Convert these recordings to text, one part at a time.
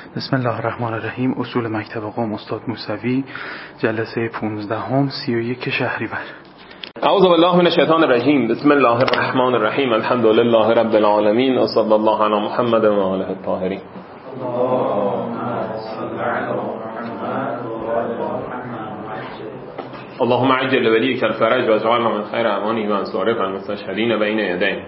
بسم الله الرحمن الرحیم. اصول مکتب قم استاد موسوی، جلسه 15 31 شهریور. اعوذ بالله من الشیطان الرجیم. بسم الله الرحمن الرحیم. الحمد لله رب العالمین و صلی الله علی محمد و آله الطاهرین. اللهم عجل لولیک الفرج و اجعلنا من خیر اعوانه و انصاره و المستشهدین بین یدیه.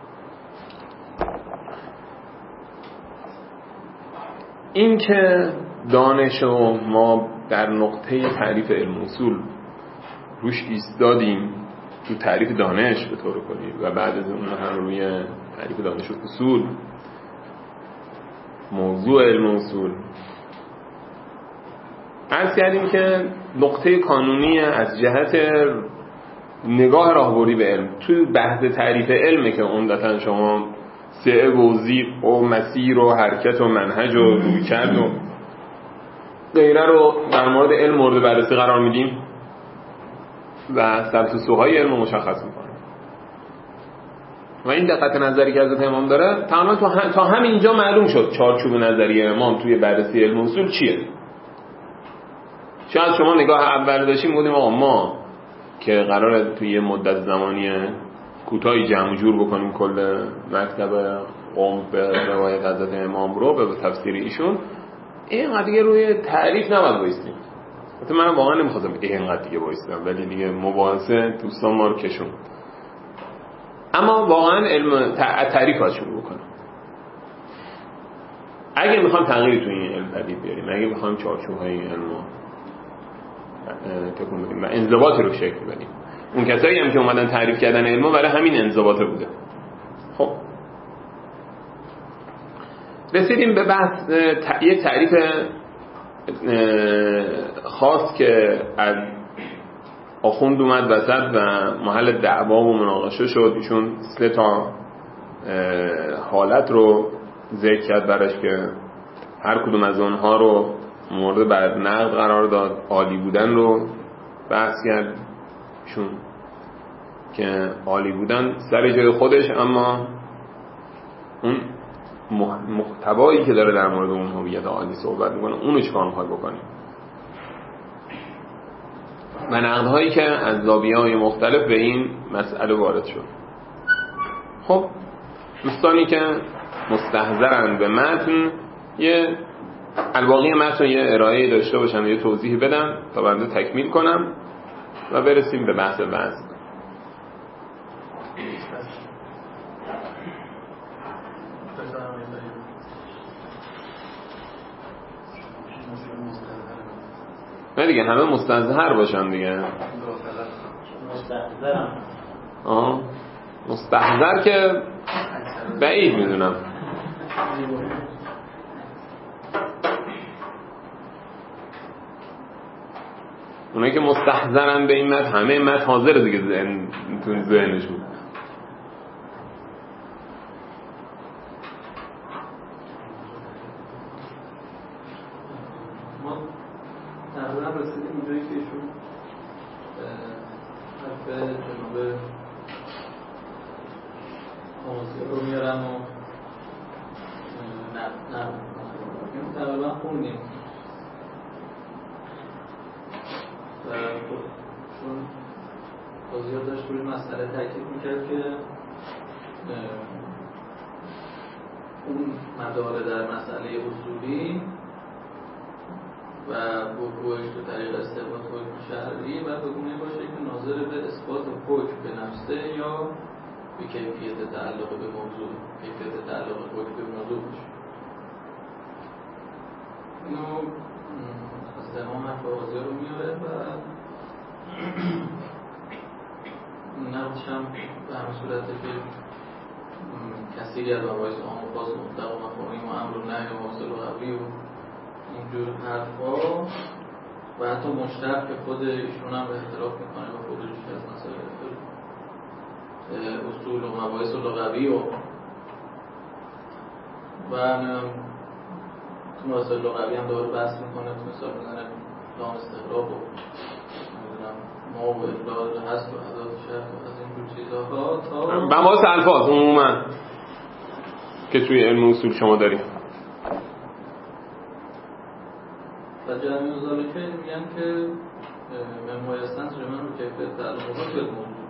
این که دانش و ما در نقطه تعریف علم اصول روش ایستادیم، تو تعریف دانش به طور کلی، و بعد از اون هم روی تعریف دانش و اصول، موضوع علم اصول عرض کردیم که نقطه کانونی از جهت نگاه راهبردی به علم تو بحث تعریف علمه که عمدتاً شما سعه و زیق و مسیر و حرکت و منهج و رویکرد و غیره رو در مورد علم مورد بررسی قرار میدیم و سبک و سوهای علم رو مشخص میکنیم. و این دقت نظری که حضرت امام داره تماما تا همینجا معلوم شد چارچوب نظری امام توی بررسی علم اصول چیه. شاید شما نگاه اول داشتیم بودیم آقا ما که قراره توی یه مدت زمانی کوتاهی جمع جور بکنیم کل مکتب قم به روایت حضرت امام رو به تفسیر ایشون، اینقدر دیگه روی تعریف نباید بایستیم. حتی من واقعا نمیخواستم اینقدر دیگه بایستم، ولی دیگه مباحثه دوستان ما رو کشون. اما واقعا علم تعریف باید شروع بکنم. اگه میخوام تغییری توی این علم پدید بیاریم، اگه میخوام چارچوب‌های این علم رو تکون بدیم و انضباط رو شکل بدیم، اون کسایی هم که اومدن تعریف کردن علمو برای همین انضباط بوده. خب رسیدیم به بحث یک تعریف خاص که از آخوند اومد وسط و محل دعوا و مناقشه شد. ایشون 3 تا حالت رو ذکر کرد براش که هر کدوم از اونها رو مورد بر نقد قرار داد. عالی بودن رو بحث کرد ایشون که عالی بودن سر جای خودش، اما اون محتوایی که داره در مورد اون هویت عالی صحبت میکنه اونو چیکار میخواد بکنیم و نقدهایی که از زاویه‌های مختلف به این مسئله وارد شد. خب دوستانی که مستحضرن به متن یه الباقی متن یه ارائه داشته باشن و یه توضیح بدن تا بنده تکمیل کنم و برسیم به بحث وزن. نه دیگه همه مستحضر باشن دیگه. مستحضر که بعید میدونم. اونایی که مستحضرن به این متن، همه متن حاضر دیگه تو ذهنشون. تقریبا رسیدیم اونجایی که ایشون حرف جناب آموزی رو میارن و نه این تقریبا خوندیم و چون آزیاد داشت روی مسئله تاکید میکرد که اون مداره در مسئله اصولی و وقوعش تو طریق استثبات حکم شرعی و بگونه باشه که ناظر به اثبات حکم به نفسه یا به کیفیت تعلق به موضوع، کیفیت تعلق حکم به موضوع باشه. اینو از تمام حرف آزیا رو میاره و نقدش هم به همه صورته که کسی از مباحث عام و خاص مطلق و مفاهیم و امر و نهی و واصل و قوی و اینجور حرفا و حتی مشترک که خود ایشون هم اختلاف میکنه و خودش از مسائل اصول و مباحث لغوی و تو مسائل لغوی هم داره بحث میکنه. تو مثال میزنه لام استغراق و ما و ابدال و حذف و ادات شرط و از اینجور چیزها تا مباحث الفاظ عموما که توی علم اصول شما داریم. و جمعی ذالکه میگن که ممایستن من رو کیفیت تعلقات به موضوع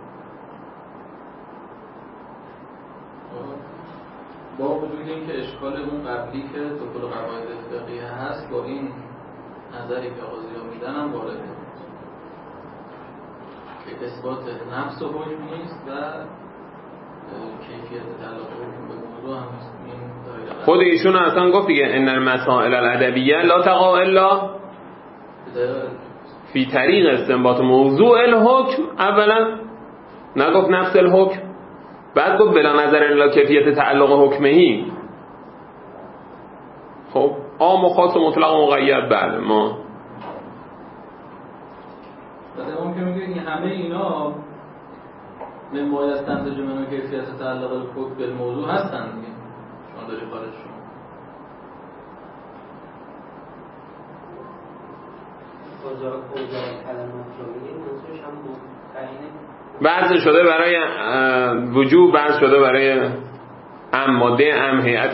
با وجود اینکه اشکال اون قبلی که تو کل قواعد فقهی هست با این نظری که آغازی ها میدن هم وارده که اثبات نفس و حکم نیست و کیفیت تعلق حکم به موضوع هم نیست. خود ایشون اصلا گفت دیگه ان المسائل الادبیه لا تقع الا فی طریق استنباط موضوع الحکم. اولا نگفت نفس الحکم، بعد گفت بلا نظر الا کیفیت تعلق حکمهی. خب عام و خاص و مطلق و مقید بله ما اون که میگه این همه اینا ممای از تنتج منو کیفیت تعلق الحکم به موضوع هستن دیگه. شما داری خارج شما بحث شده برای وجوب، بحث شده برای ماده هیئت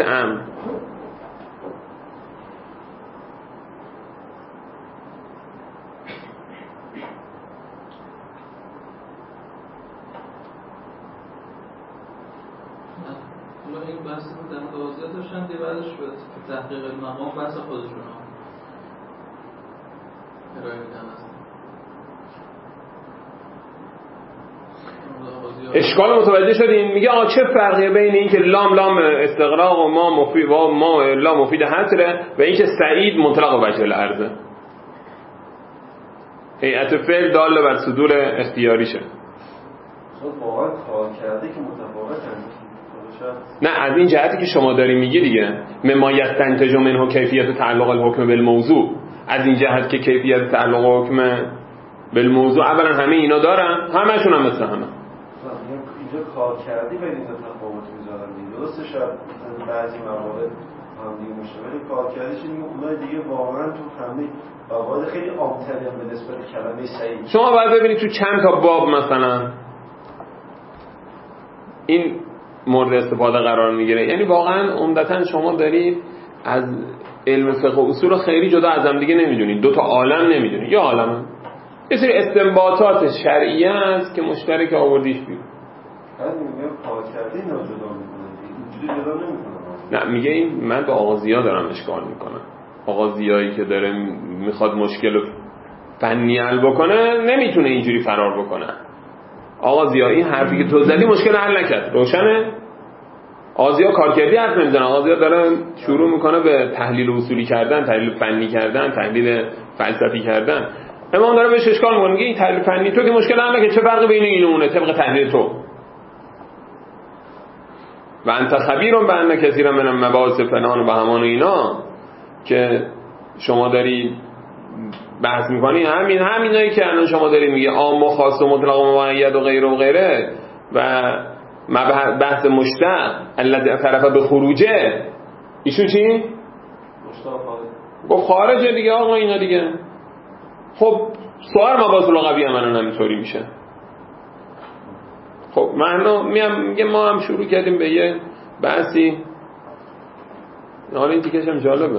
این بحث که در توضیح داشتن دیگه بعدش به تحقیق المقام بحث خودشون ارائه میدن است. اشکال متوجه شدین؟ میگه چه فرقیه بین این که لام استغراق و ما لا مفید حصره و این که سعید مطلق و وجه العرضه. هیئت فعل داله بر صدور اختیاریشه. واقعا کار کرده که متفاوتن. نه از این جهتی که شما داری میگی دیگه مما یستنتج منه کیفیت تعلق الحکم بالموضوع، از این جهت که کیفیت تعلق حکم بالموضوع اولا همه اینا دارن، همشون هم مثل همه. اینجا کار کردی بین این تفاوت میذارن دیگه. درسته شاید بعضی موارد هم دیگه میشه، ولی کار کردیش این اونای دیگه واقعا تو همه موارد خیلی عام‌تری هم به نسبت کلمه سعید. شما باید ببینید تو چند تا باب مثلا این مورد استفاده قرار میگیره. یعنی واقعا عمدتاً شما دارید از علم فقه و اصول خیلی جدا از هم دیگه نمیدونید، دو تا عالم نمیدونید. یه عالمه یه سری استنباطات شرعیه است که مشترک آوردیش بیرون. میگه کار کرده اینا جدا میکنه، اینجوری جدا نمیکنه. نه میگه این من به آغازی‌ها دارم اشکال میکنم. آغازیایی که داره میخواد مشکل فنی حل بکنه نمیتونه اینجوری فرار بکنه. آغازی‌ها این حرفی که تو زدی مشکل حل نکرد. روشنه؟ آغازی‌ها کارکردی حرف نمیزنن. آغازی‌ها داره شروع میکنه به تحلیل اصولی کردن، تحلیل فنی کردن، تحلیل فلسفی کردن. امام داره بهش اشکال میکنه، میگه این تحلیل فنی تو که مشکل حل نکرد، چه فرقی بین این و اونه طبق تحلیل تو؟ و انت خبیرون به ان کثیرا من المباحث فلان و بهمان و اینا که شما داری بحث میکنی، همینایی که الان شما داری میگه عام و خاص و مطلق و مقید و غیره و غیره و بحث مشتق الذی طرف به خروجه، ایشون چی؟ گفت خارجه دیگه آقا اینا دیگه. خب سوار مباحث لغوی هم الان همینطوری میشه. خب میگه ما هم شروع کردیم به یه بحثی، حالا این تیکش هم جالبه.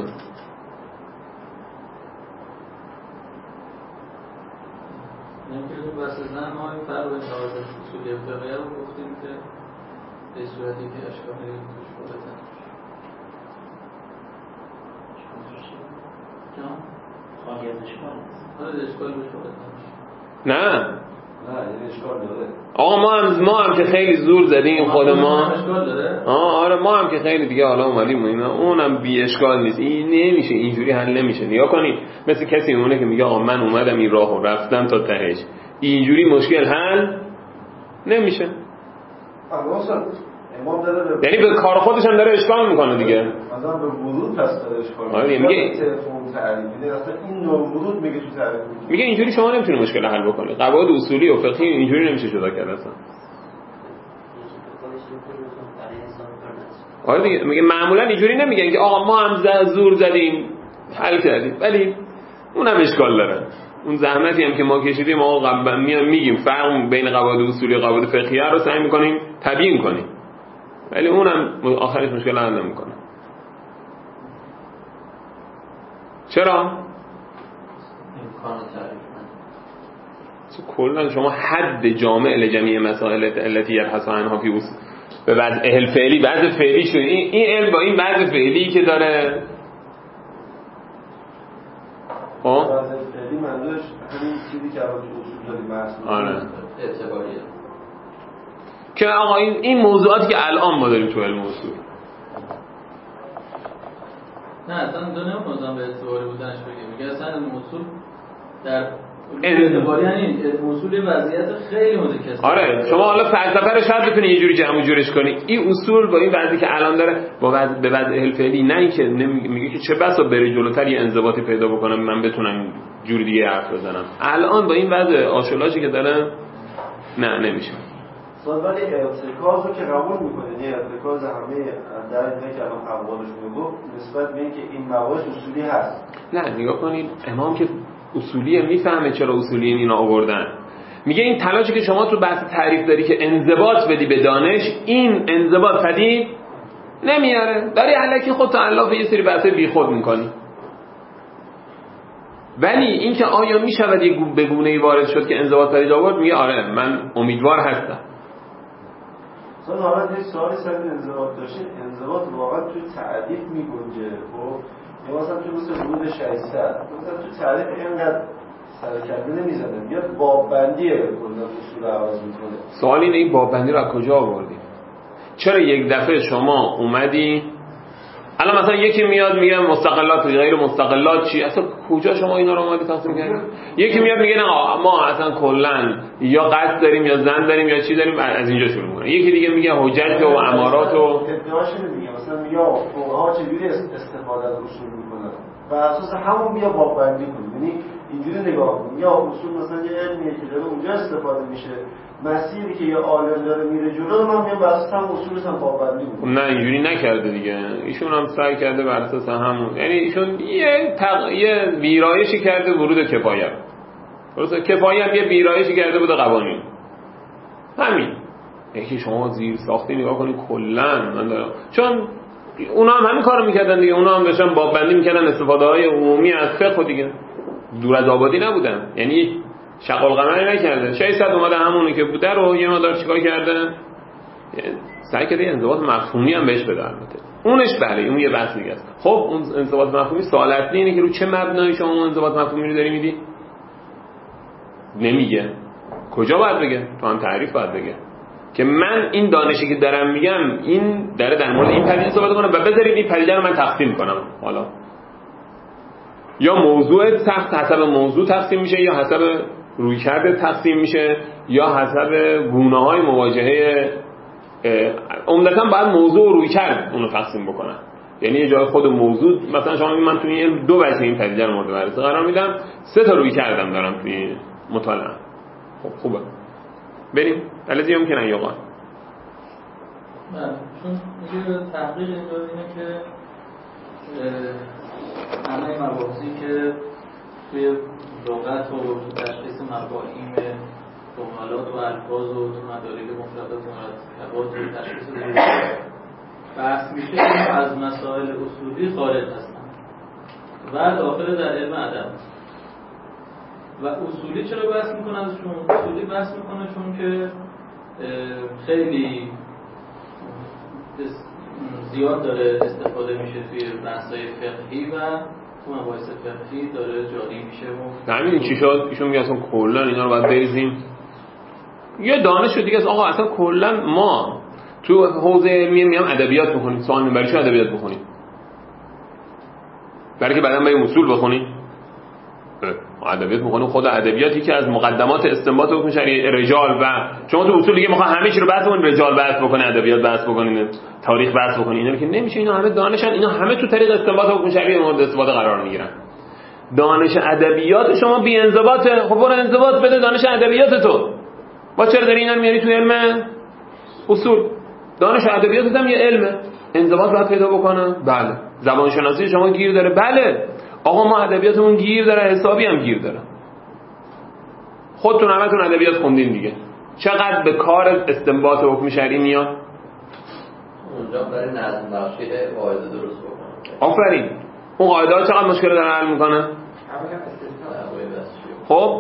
بحث زن ما این فرق بین قواعد اصولی فقهی رو گفتیم که به صورتی که اشکالی توش بودن. اشکال بهش نه این اشکال داره. آقا ما هم که خیلی زور زدیم خود ما. آره ما هم که خیلی دیگه حالا اومدیم اینا، اونم بی اشکال نیست. این نمیشه اینجوری حل نمیشه. نیا کنید مثل کسی میمونه که میگه آقا من اومدم این راهو رفتم تا تهش، اینجوری مشکل حل نمیشه. یعنی به کار خودش هم داره اشکال میکنه دیگه. مثلا به ورود پس داره اشکال میکنه. میگه تلفن تعریفی اصلا این نوع ورود میگه تو تعریف میگه اینجوری شما نمیتونی مشکل حل بکنی. قواعد اصولی و فقهی اینجوری نمیشه جدا کرد اصلا. آره دیگه میگه معمولا اینجوری نمیگن که آقا ما هم زور زدیم حل کردیم، ولی اونم اشکال داره. اون زحمتی هم که ما کشیدیم آقا میگیم فرق بین قواعد اصولی و قواعد فقهی رو سعی میکنیم تبیین کنیم، ولی اونم آخرش مشکل حل نمیکنه. چرا؟ امکان تعریف کلا شما حد جامع لجمیع مسائل التي يبحث عنها فی به وضع فعلی وضع فعلی شد این علم با این وضع فعلی که داره وضع فعلی منظورش همین چیزی که الان تو اصول داریم آره اعتباریه که آقا این موضوعاتی که الان ما داریم تو علم اصول نه اصلا دنیا نمی‌خوام به اعتباری بودنش بگم میگه اصلا علم اصول در اعتباری یعنی اصول وضعیت خیلی متکثر. آره شما حالا فلسفه رو شاید بتونی یه جوری جمع و جورش کنی این اصول با این وضعی که الان داره با وضع به وضع فعلی نه اینکه میگه که چه بسا بره جلوتر یه انضباطی پیدا بکنم من بتونم جوری دیگه حرف بزنم الان با این وضع آشولاژی که داره نه نمیشه. ولی ارتکاز رو که قبول میکنه یعنی ارتکاز همه در اینه که الان اقوالشون رو گفت نسبت به اینکه این مباحث اصولی هست. نه نگاه کنید امام که اصولیه میفهمه چرا اصولی اینا آوردن میگه این تلاشی که شما تو بحث تعریف داری که انضباط بدی به دانش این انضباط پدید نمیاره داری الکی خودت علاف یه سری بحث بیخود میکنی ولی این که آیا میشود یه به گونه‌ای وارد شد که انضباط پدید آورد میگه آره من امیدوار هستم. مثلا حالا یه سوالی سر انضباط داشته انضباط واقعا توی تعریف میگنجه خب یا مثلا تو مثل ورود 600 مثلا تو تعریف اینقدر سرکرده نمیزنه میاد باببندیه کلا اصول عوض میکنه. سوال اینه این باببندی رو از کجا آوردی؟ چرا یک دفعه شما اومدی الان مثلا یکی میاد میگه مستقلات و غیر مستقلات چی اصلا کجا شما اینا رو اومدی تقسیم کردی؟ یکی میاد میگه نه ما اصلا کلا یا قصد داریم یا زن داریم یا چی داریم از اینجا شروع میکنه. یکی دیگه میگه حجت و امارات و ادعاش میگه مثلا میگه فقها چجوری استفاده از اصول میکنن بر اساس همون بیا باببندی کنیم یعنی اینجوری نگاه کنیم یا اصول مثلا یه علمیه که داره اونجا استفاده میشه مسیری که یه عالم داره میره جلو من میام بر اساس هم اصولش هم باببندی میکنم. نه اینجوری نکرده دیگه ایشون هم سعی کرده بر اساس همون یعنی ایشون یه ویرایشی کرده ورود کفایت درسته کفایت یه ویرایشی کرده بود قوانین همین یکی شما زیر ساختی نگاه کنید کلا من دارم چون اونا هم همین کارو میکردن دیگه اونا هم داشتن باببندی میکردن استفاده های عمومی از فقه دیگه دور از آبادی نبودن یعنی شغل قمری نکرده 600 اومده همونی که بوده رو یه مقدار چیکار کرده سعی کرده انضباط مفهومی هم بهش بده البته اونش بله اون یه بحث دیگه است. خب اون انضباط مفهومی سوال اصلی اینه که رو چه مبنایی شما اون انضباط مفهومی رو داری میدی نمیگه کجا باید بگه تو هم تعریف باید بگه که من این دانشی که دارم میگم این داره در مورد این پدیده صحبت کنه و بذارید این پدیده رو من تقسیم کنم حالا یا موضوع سخت حسب موضوع تقسیم میشه یا حسب رویکرد تقسیم میشه یا حسب گونه‌های مواجهه عمدتاً باید موضوع و رویکرد اونو تقسیم بکنن یعنی یه جای خود موضوع مثلا شما من توی این دو وجه این پدیده رو مورد بررسی قرار میدم 3 تا رویکردم دارم توی مطالعه خب خوبه بریم البته ممکنه یوقان چون میگه تحقیق اینه که همه مباحثی که توی لغت و تشخیص مفاهیم جملات و الفاظ و مدارک مفردات و مرکبات و تشخیص بحث میشه اینا از مسائل اصولی خارج هستن و داخل در علم ادب و اصولی چرا بحث میکنه ازشون؟ اصولی بحث میکنه چون که خیلی زیاد داره استفاده میشه توی بحث‌های فقهی و تو مباحث فقهی داره جاری میشه و همین چی شد ایشون میگه اصلا کلا اینا رو باید بریزیم یه دانش دیگه است آقا اصلا کلا ما تو حوزه علمی میام ادبیات بخونیم سوال میبریم برای چه ادبیات بخونیم برای که بعداً بریم اصول بخونیم ادبیات میخونیم خود ادبیاتی که از مقدمات استنباط حکم شرعی رجال و شما تو اصول دیگه میخواد همه چی رو بحث کنین رجال بحث بکنین ادبیات بحث بکنین تاریخ بحث بکنین اینا که نمیشه اینا همه دانشن اینا همه تو طریق استنباط حکم شرعی مورد استفاده قرار میگیرن دانش ادبیات شما بی انضباطه خب برو انضباط بده دانش ادبیات تو با چرا داری اینا رو میاری تو علم اصول دانش ادبیات هم یه علمه انضباط باید پیدا بکنه بله زبان شناسی شما گیر داره بله آقا ما ادبیاتمون گیر داره حسابی هم گیر داره خودتون همتون ادبیات خوندین دیگه چقدر به کار استنباط حکم شرعی میاد اونجا برای نظم بخشی قاعده درست بکنه آفرین اون قاعده ها چقدر مشکل داره حل میکنه خب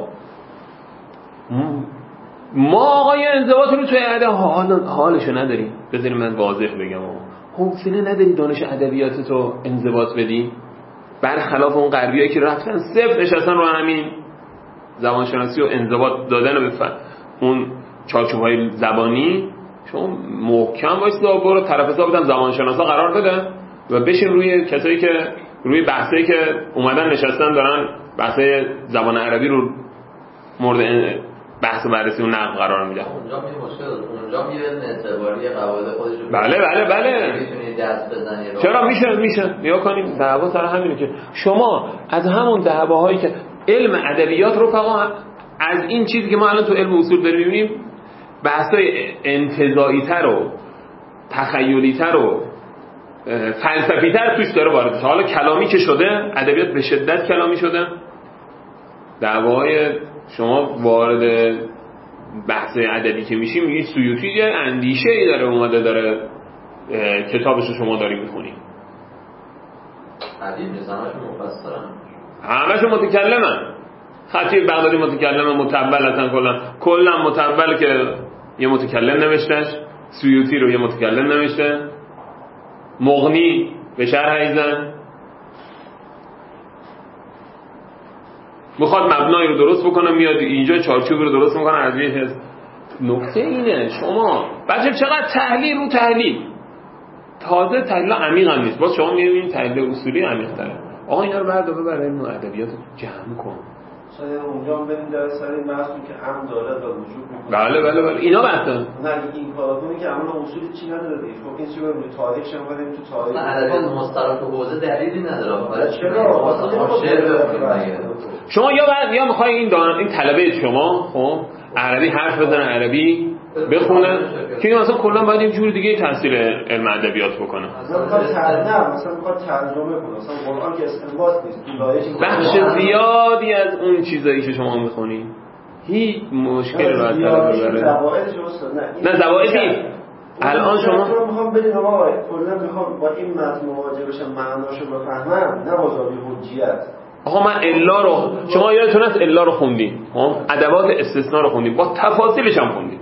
ما آقای انضباط رو توی عده حالشو نداریم. بذاریم من واضح بگم، حوصله نداری دانش ادبیات تو انضباط بدی، برخلاف اون غربیایی که رفتن صفر نشستن رو همین زبانشناسی و انضباط دادن و اون چارچوب‌های زبانی. شما محکم وایسا، برو طرف حساب بدم زبانشناسا قرار بده و بشین روی کسایی که روی بحثایی که اومدن نشستن دارن بحثای زبان عربی رو مورد بحث و بررسی و نقد قرار میدن. اونجا می مشکل داره، اونجا میره اعتباری قواعد خودش رو بله میتونی دست بزنی. چرا میشه نیا کنیم دعوا سر همینه که شما از همون دعواهایی که علم ادبیات رو فقط از این چیزی که ما الان تو علم اصول داریم میبینیم بحثای انتزاعی‌تر و تخیلی‌تر و فلسفی‌تر توش داره وارد. حالا کلامی که شده، ادبیات به شدت کلامی شده، دعواهای شما وارد بحث ادبی که میشی میگی سیوطی یه اندیشه‌ای داره اومده داره کتابش رو شما داری میخونی. ادیب نیست، همشون مفسرن، همشون متکلمن. خطیب بغدادی متکلمه، متول هستن، کلا متول که یه متکلم نوشتهش، سیوطی رو یه متکلم نوشته، مغنی به شرح ایزن میخواد مبنایی رو درست بکنه، میاد اینجا چارچوب رو درست میکنه از یه حس. نکته اینه شما بچه چقدر تحلیل رو تحلیل، تازه تحلیل عمیق هم نیست، باز شما میبینید تحلیل اصولی عمیق تره. آقا اینا رو بردار ببر علم ادبیات جمع کن. شاید اونجا هم بریم در سر محصول که امن دارد و وجود میکنه. بله اینا بحثه. نه این کارا کنی که عملا اصولی چی نداره دیگه. خب این چیزا رو تاریخ شما بریم تو تاریخ. ادبیات مستراف حوزه دلیلی نداره. برای چرا؟ شما یا میخوای این طلبه شما خب عربی حرف بزنه، عربی بخونه که مثلا کلا باید یه جور دیگه تحصیل علم ادبیات بکنه. مثلا میخواد ترجمه کنه، مثلا قرآن که استنباط نیست، بخش زیادی از اون چیزایی که شما میخونی هیچ مشکلی رو از طلبه بره. نه زوائدی الان شما میخوام بدین آقا کلا میخوام با این متن مواجه بشم، معناشو بفهمم، نه با زاویه حجیت. آقا من الا رو شما یادتون هست الا رو خوندین، خب ادوات استثناء رو خوندین، با تفاصیلش هم خوندین.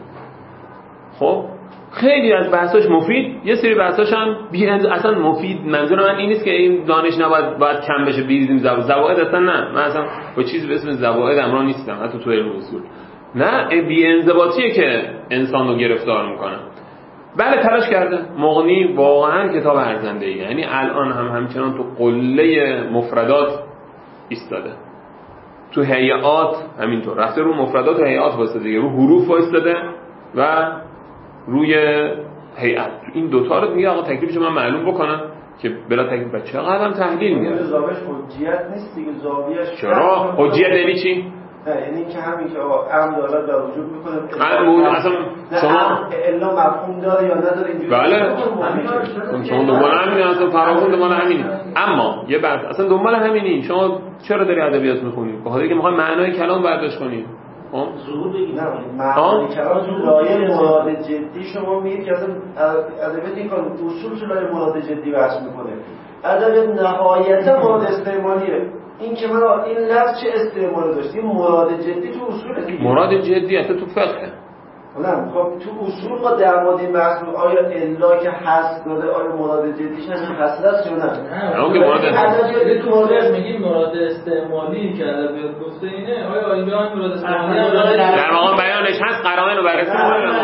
خب خیلی از بحثاش مفید، یه سری بحثاش هم اصلا مفید. منظور من این نیست که این دانش باید کم بشه بیریزیم زوائد، اصلا نه. من اصلا با چیزی به اسم زوائد امرا نیستم، حتی تو علم اصول. نه، بی انضباطیه که انسان رو گرفتار میکنه. بله تلاش کرده مغنی، واقعا کتاب ارزنده ای، یعنی الان همچنان تو قله مفردات ایستاده، تو هیئات همینطور رفته، رو مفردات و هیئات وایساده دیگه، رو حروف وایساده و روی هیئت. این دوتا رو میگه آقا تکلیفش من معلوم بکنم که بلا تکلیف بچه قدم تحلیل میاره. زاویه‌اش حجیت نیست دیگه، زاویه‌اش چرا؟ حجیت یعنی چی؟ یعنی که همین که آقا امر دارد در وجود میکنه، اصلا شما الا مفهوم داره یا نداره اینجوری. بله شما دنبال همینی، اصلا فراخون دنبال همینی. اما یه بحث اصلا دنبال همینی. شما چرا داری ادبیات میخونی؟ به خاطر اینکه میخوای معنای کلام برداشت کنی. ظهور بگید. نه معنای کلام تو لایه مراد جدی شما میگید که اصلا ادبیات این کار اصول تو لایه مراد جدی بحث میکنه. ادبیات نهایتا مراد استعمالیه. این که من این لفظ چه استعمالی داشت، این مراد جدی تو اصول دیگه. مراد جدی اصلا تو فقه. نه خب تو اصول ما در مورد این بحث آیا الا که هست داده، آیا مراد جدیش همین هست است یا نه؟ اون که مراد ادبیات تو مراد میگیم مراد استعمالی که ادبیات گفته اینه، آیا اینجا هم مراد استعمالی در واقع بیانش هست، قرائن رو بررسی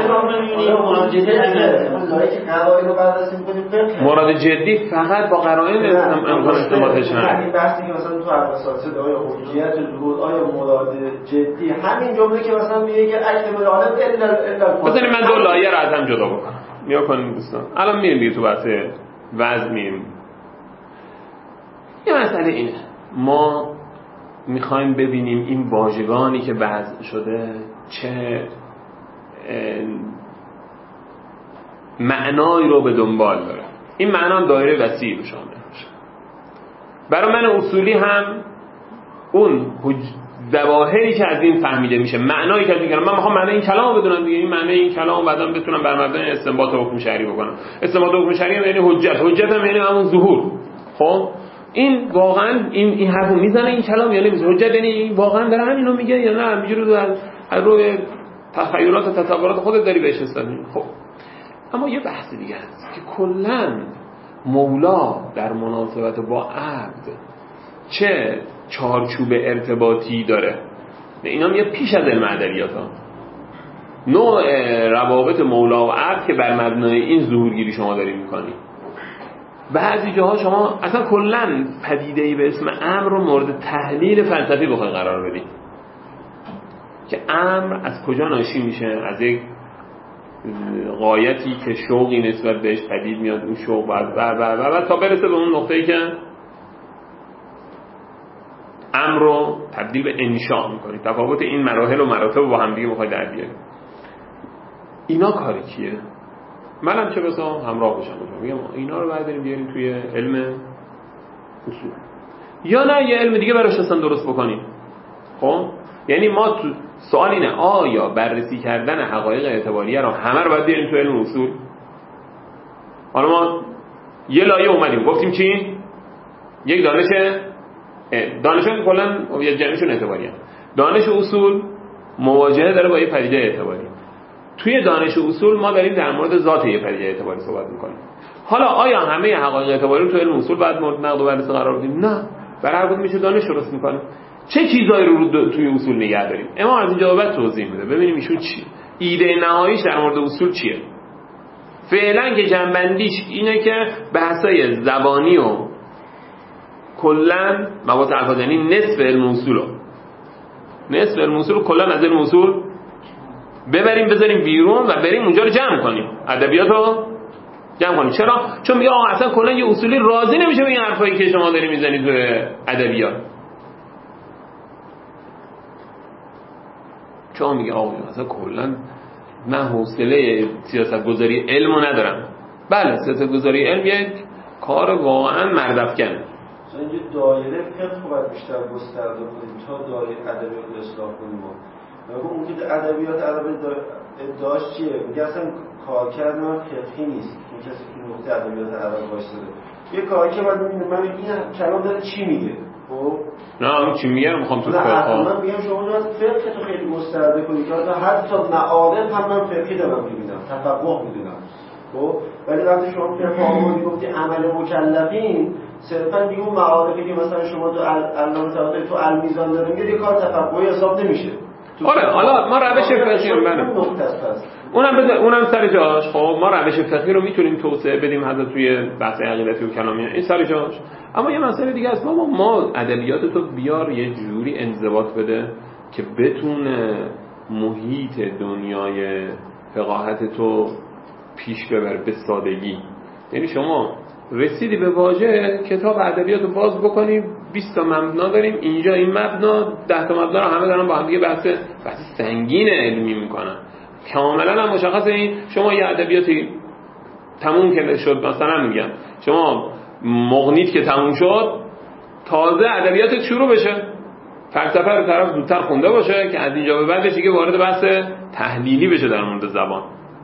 می‌کنیم. مراد جدی فقط با قرائن امکان استنباطش هست. این بحثی که مثلا تو اساسات آیا حجیت ظهور، آیا مراد جدی، همین جمله که مثلا میگه که اکمل عالم الا بذارید من دو لایه رو از هم جدا بکنم. نیا کنیم دوستان، الان میریم دیگه تو بحث وضع میریم. یه مسئله اینه، ما میخوایم ببینیم این واژگانی که وضع شده چه معنایی رو به دنبال داره. این معنا دایره وسیعی رو شامل میشه. برای من اصولی هم اون ظواهری که از این فهمیده میشه، معنایی که میگم من میخوام معنی این کلام رو بدونم دیگه، این معنی این کلام بعداً بتونم بر مبنای استنباط حکم شرعی بکنم. استنباط حکم شرعی یعنی حجت هم یعنی همون ظهور. خب این واقعا این حرفو میزنه این کلام یا نمیزنه؟ حجت یعنی واقعا داره همینو میگه یا نه همینجوری از روی تخیلات و تصورات خودت داری بهش نسبت میدی؟ خب اما یه بحث دیگه هست که کلا مولا در مناسبت با عبد چه چارچوب ارتباطی داره. اینا میگه پیش از علم ادبیات ها نوع روابط مولا و عبد که بر مبنای این ظهورگیری شما داری میکنی. بعضی جاها شما اصلا کلا پدیده‌ای به اسم امر رو مورد تحلیل فلسفی بخوای قرار بدی که امر از کجا ناشی میشه، از یک غایتی که شوقی نسبت بهش پدید میاد، اون شوق بعد تا برسه به اون نقطه‌ای که امر رو تبدیل به انشاء میکنی. تفاوت این مراحل و مراتب با هم دیگه میخوای در بیاری. اینا کاری کیه؟ منم چه بسا همراه باشم میگم اینا رو برداریم بیاریم توی علم اصول، یا نه یه علم دیگه براش اصلا درست بکنیم. خب یعنی ما تو سوال اینه آیا بررسی کردن حقایق اعتباریه رو همه رو باید بیاریم توی علم اصول؟ حالا ما یه لایه اومدیم گفتیم چی؟ یک دانشان کلا یه جمعشون اعتباریه. دانش اصول مواجهه داره با یه پدیده اعتباری. توی دانش اصول ما داریم در مورد ذات یه پدیده اعتباری صحبت میکنیم. حالا آیا همه حقایق اعتباری رو توی علم اصول باید مورد نقد و بررسی قرار بدیم؟ نه، برای هر کدوم میشه دانش درست میکنه. چه چیزایی رو توی اصول نگه داریم؟ اما از اینجا بعد توضیح میده. ببینیم ایشون چی ایده نهاییش در مورد اصول چیه. فعلا که جنبندیش اینه که بحثای زبانی و کلا مباحث الفاظی یعنی نصف علم اصول کلا از علم اصول ببریم بذاریم بیرون و بریم اونجا رو جمع کنیم، ادبیات رو جمع کنیم. چرا؟ چون میگه آقا اصلا کلا یه اصولی راضی نمیشه به این حرفایی که شما داری میزنید به ادبیات. چون میگه آقا اصلا کلا من حوصله سیاست گذاری علمو ندارم. بله سیاست گذاری علم یک کار واقعا مردافکنه. مثلا یه دایره فقه باید بیشتر گسترده کنیم تا دایره ادبیات رو اصلاح کنیم. اون که ادبیات ادعاش چیه؟ میگه اصلا کارکرد من فقهی نیست. این کسی که نقطه ادبیات عرب وایساده یه کاری که بعد میبینه من این کلام داره چی میگه. خب نه اون چی میگه میخوام تو فقه من میگم شما باید فقه تو خیلی گسترده کنید که حتی معارف هم من فقهی دارم میبینم، تفقه میدونم. خب ولی وقتی شما فقه آموزی گفتی عمل مکلفین صرفا دیگه اون معارفی که مثلا شما تو علامه طباطبایی تو المیزان داره میگه یه کار تفقهی حساب نمیشه. آره حالا ما روش فقهی رو اونم سر جاش. خب ما روش فقهی رو میتونیم توسعه بدیم حتی توی بحث عقیدتی و کلامی، این سر جاش. اما یه مسئله دیگه است، ما ادبیات تو بیار یه جوری انضباط بده که بتونه محیط دنیای فقاهت تو پیش ببر به سادگی. یعنی شما رسیدی به واژه کتاب ادبیات رو باز بکنی 20 تا مبنا داریم اینجا، این مبنا 10 تا مبنا رو همه دارن با هم دیگه بحث سنگین علمی میکنن. کاملا هم مشخصه. این شما یه ادبیاتی تموم که شد مثلا میگم شما مغنیت که تموم شد تازه ادبیاتت شروع بشه، فلسفه رو طرف زودتر خونده باشه که از اینجا به بعدش دیگه وارد بحث تحلیلی بشه در مورد زبان.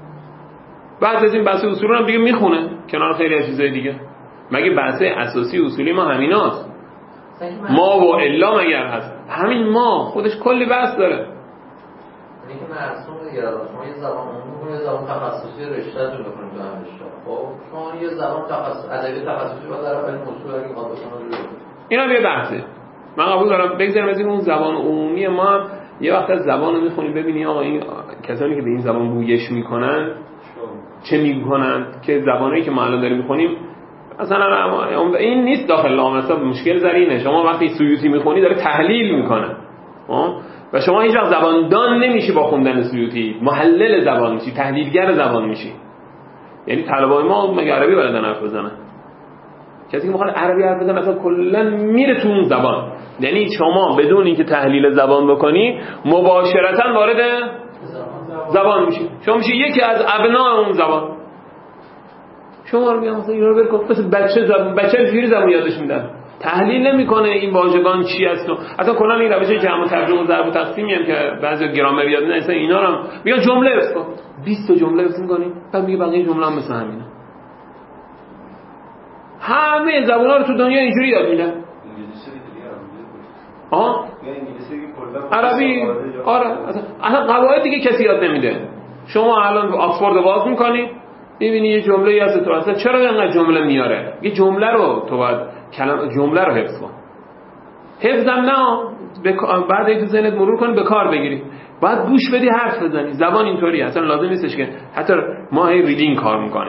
بعد از این بحث اصول رو هم دیگه میخونه کنار خیلی از چیزای دیگه. مگه بحث اساسی اصولی ما همیناست؟ ما و الا مگر هست؟ همین ما خودش کلی بحث داره. اینکه مرسوم دیگه شما یه زبان عمومی یه زبان تخصصی رشته‌تون بکنید تو هم رشته. خب شما یه زبان ادبی تخصصی با در علم اصول اگه میخواد بکنید اینا یه بحثه. من قبول دارم بگذاریم از این اون زبان عمومی ما هم یه وقت از زبان رو میخونیم ببینی آقا این کسانی که به این زبان گویش میکنن چه میکنن که زبانایی که ما الان داریم میخونیم مثلا این نیست داخل لامصب. مشکل زرینه شما وقتی سیوطی میخونی داره تحلیل میکنه و شما هیچ وقت زبان دان نمیشی با خوندن سیوطی، محلل زبان میشی، تحلیلگر زبان میشی. یعنی طلبای ما مگه عربی بلدن حرف بزنن؟ کسی که میخواد عربی حرف بزنه اصلا کلا میره تو اون زبان. یعنی شما بدون اینکه تحلیل زبان بکنی مباشرتا وارد زبان میشی. شما میشی یکی از ابناء اون زبان. شما رو میگم مثلا اینا رو برکن مثل بچه جوری زبان یادش میدن، تحلیل نمیکنه این واژگان چی هست. اصلا کلا این روش جمع و ترجمه و ضرب و تقسیمی هم که بعضی گرامر یاد میدن اصلا اینا رو میگن جمله حفظ کن 20 تا جمله حفظ می‌کنی بعد میگه بقیه جمله هم مثل همینه. همه زبان‌ها رو تو دنیا اینجوری یاد میدن. انگلیسی دیگه انگلیسی کلا عربی. آره اصلا قواعد دیگه کسی یاد نمیده. شما الان آکسفورد باز میکنی میبینی یه جمله هست تو اصلا چرا اینقدر جمله میاره؟ یه جمله رو تو باید جمله رو حفظ کن. حفظم نه بعد تو ذهنت مرور کنی به کار بگیری. باید گوش بدی حرف بزنی. زبان اینطوری اصلا لازم نیستش که حتی ما هی ریدینگ کار میکنیم.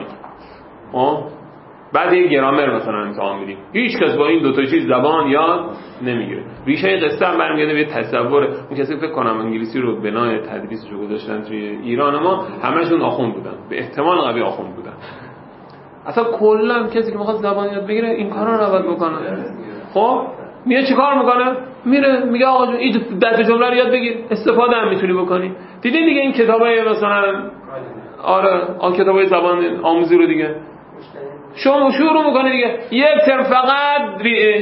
بعد یه گرامر مثلا امتحان میدیم. هیچ کس با این دو تا چیز زبان یاد نمیگیره. ریشه قصه هم برمیگرده به تصور اون کسی فکر کنم انگلیسی رو بنای تدریسش رو گذاشتن توی ایران ما همشون آخوند بودن. به احتمال قوی آخوند بودن. اصلا کلا کسی که میخواد زبان یاد بگیره این کارا رو نباید بکنه. خب میاد چیکار میکنه؟ میره میگه آقا جون این 10 جمله رو یاد بگیر، استفاده هم میتونی بکنی. دیدین دیگه این کتابای مثلا کتابای زبان آموزی رو دیگه شما شروع میکنه دیگه یک ترم فقط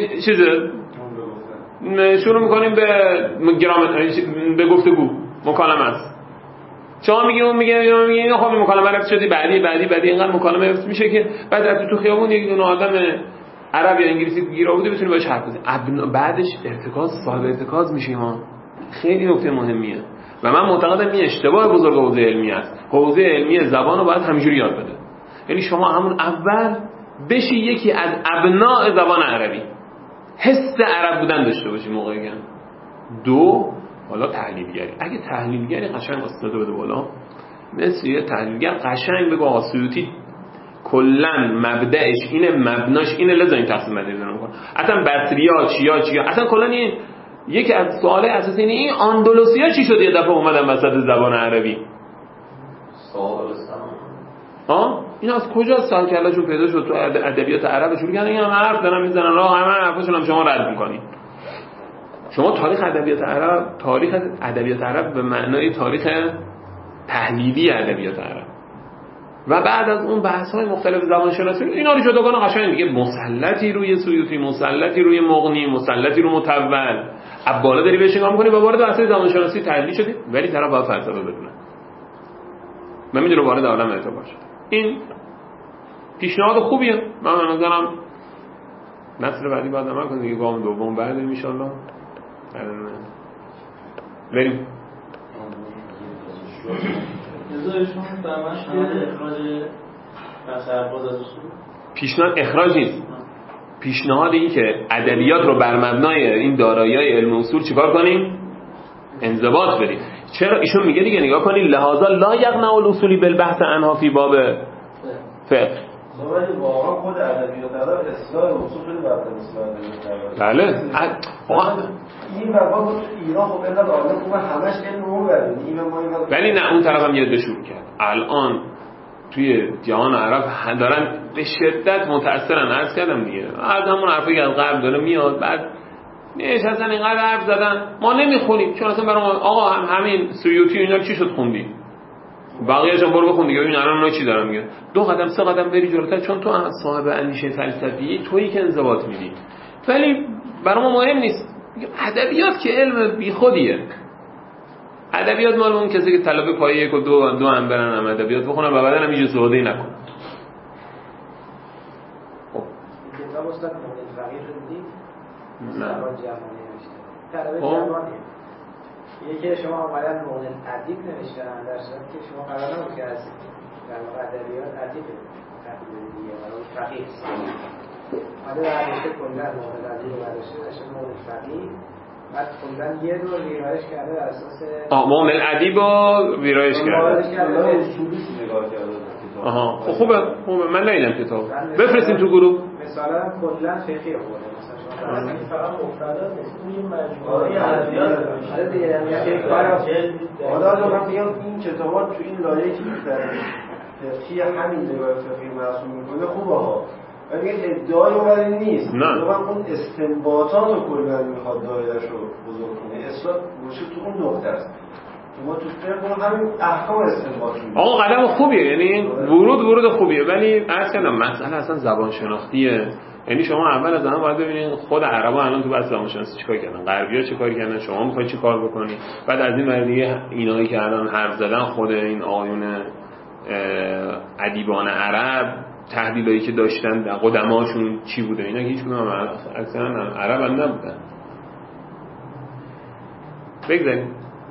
شروع میکنیم به گرامر، به گفتگو، مکالمه است. شما میگی اون میگه خب مکالمه رفت شدی بعدی اینقدر مکالمه رفت میشه که بعد رفت تو خیابون یک دونه آدم عربی یا انگلیسی گیر آورده بتونی باهاش حرف بزنی. بعدش صاحب ارتکاز میشیم ها. خیلی نکته مهمیه و من معتقدم این اشتباه بزرگ حوزه علمی است. حوزه علمی زبانو باید همینجوری یاد بده. یعنی شما همون اول بشی یکی از ابناء زبان عربی، حس عرب بودن داشته باشی موقعی گن. دو حالا تحلیلگری. اگه تحلیلگری قشنگ استاد بده بالا، مثل یه تحلیلگر قشنگ بگه آقا سیوطی کلا مبدأش اینه، مبناش اینه، لذا این تقسیم بندی میکنه. اصلا بصریا چیا اصلا کلا این یکی از سوالای اساسی اینه این اندلسیا چی شد یه دفعه اومدن وسط زبان عربی؟ این از کجا سال کلاشون پیدا شد؟ تو ادبیات عرب شروع کردن اینا حرف دارن میزنن راه همه حرفاشون هم شما رد میکنید. شما تاریخ ادبیات عرب به معنای تاریخ تحلیلی ادبیات عرب و بعد از اون بحث‌های مختلف زبانشناسی اینا رو جداگانه قشنگ دیگه مسلطی روی سیوطی، مسلطی روی مغنی، مسلطی رو متول ابالا داری بهش نگاه می‌کنی و وارد بحث‌های زبانشناسی تحلیلی شدی، ولی طرف باید فلسفه بدونه. من می‌دونم وارد عالم اعتبار شد. این پیشنهاد خوبیه. من به نظرم نسل بعدی باید عمل کنه دیگه. گام دوم بعدیم ان شاءالله. بریم. نظرشون فرمایش اخراج سرباز از اصول. پیشنهاد اخراج نیست. پیشنهاد این که ادبیات رو بر مبنای این دارایی‌های علم اصول چیکار کنیم؟ انضباط بدیم. چرا ایشون میگه دیگه نگاه کنید لحاظا لا یقنع الاصولی بالبحث عنها فی باب فقه. ولی واقعا خود ادبیات عرب اصلاح اصول خیلی بدتر است. بله. این بابا تو ایران خب اینقدر عالم خوبه همش علم اون بریم. ولی نه اون طرف هم یه دشور کرد. الان توی جهان عرب دارن به شدت متأثرن. عرض کردم دیگه از همون حرفی که از غرب داره میاد بعد نشستن اینقدر حرف زدن ما نمیخونیم چون اصلا برام آقا همین سیوطی اینا چی شد خوندی بقیه‌اش هم برو بخون دیگه ببین الان اونا چی دارن میگن. 2 قدم 3 قدم بری جلوتر چون تو صاحب اندیشه فلسفی تویی که انضباط میدی. ولی برام مهم نیست. ادبیات که علم بیخودیه. ادبیات مال اون کسی که طلبه پایه 1 و 2 هم برن هم ادبیات بخونن و بعدن هم اینجا سعودی نکنن. خب کتاب استاد مولوی فقیه رو دیدید؟ نه. طلبه جوانی یکی شما اومدن مولوی ادیب نوشتن در صورتی که شما قرار نبود که از در واقع ادبیات ادیب تحلیل دیگه برای فقیه اومده برداشته کلا مولوی ادیب رو برداشته داشته مولوی فقیه بعد کلا یه دور ویرایش کرده بر اساس مولوی ادیب رو ویرایش کرده. آها خوبه من ندیدم کتاب. بفرستین تو گروه. مثلا کلا فقهی خورده مثلا شما فقط مفردات نیست اون یه مجموعه ادبیات آره دیگه یعنی حالا من میگم این کتابات تو این لایه‌ای که در فقهی همین نگاه فقهی محسوب میکنه خوبه ها ولی ادعای اون نیست. نه من اون استنباطات رو کلا میخواد دایره‌اش رو بزرگ کنه. اصلا باشه تو اون نقطه است. ما تو فقه همین احکام استنباط می‌کنیم. آقا قدم خوبیه یعنی ورود خوبیه ولی عرض کردم مسئله اصلا زبان شناختیه. یعنی شما اول از همه باید ببینید خود عربا الان تو بحث زبان شناسی چیکار کردن، غربی‌ها چیکار کردن، شما می‌خواید چیکار بکنی. بعد از این ور دیگه اینایی که الان حرف زدن خود این آقایون ادیبان عرب تحلیلایی که داشتن قدماشون چی بوده، اینا هیچ کدوم اصلا عرب هم نبودن. بگذاریم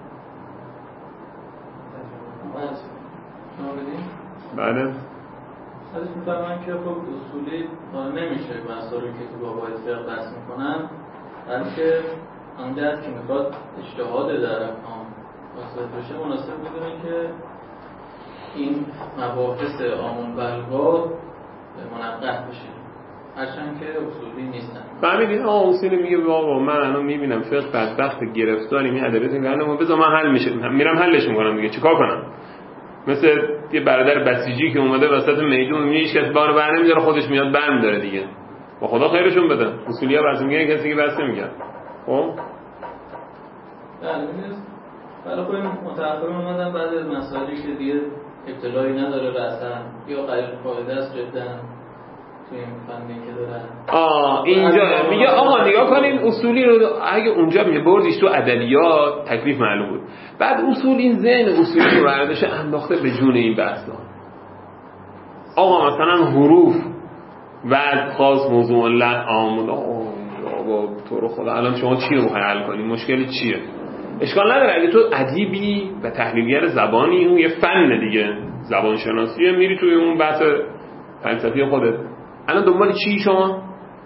بله ازش میفهمن که خب اصولی نمیشه مسائلی که تو بابای فقه بحث میکنن، بلکه اونجا که میخواد اجتهاد در احکام واسط بشه مناسب میدونه که این مباحث عام البلغا منقح بشه، هرچند که اصولی نیستن. فهمیدین؟ اصولی میگه بابا من الان میبینم فقه بدبخت گرفتاری می ادبیات میگن بذار من حل میشه، میرم حلش میکنم دیگه، چیکار کنم؟ مثل یه برادر بسیجی که اومده وسط میدون میگه هیچ کس بار بر نمیداره، خودش میاد بر میداره دیگه، با خدا خیرشون بده. اصولی‌ها بس میگن کسی که بس نمیگه. خب بله ولی خب این متأخرین اومدن بعد از مسائلی که دیگه ابتلایی نداره رأساً یا قلیل فایده است جدا تو این فنی که دارن. اینجا میگه آقا نگاه کنین اصولی رو اگه اونجا میبردیش تو ادبیات تکلیف معلوم بود، بعد اصول این ذهن اصولی رو برداشته انداخته به جون این بحثا. آقا مثلا حروف و خاص موضوع آمون با تو رو خدا الان شما چی رو میخوای حل کنی؟ مشکلی چیه؟ اشکال نداره اگه تو ادیبی و تحلیلگر زبانی، اون یه فن دیگه، زبان شناسیه، میری توی اون بحث فلسفی خودت. الان دنبال چی شما؟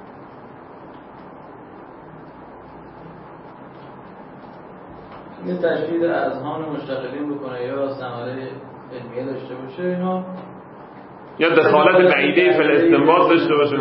یه تشدید اذهان مشتغلین بکنه یا ثمره علمیه داشته باشه اینا، یا دخالت بعیده فی الاستنباط داشته باشه.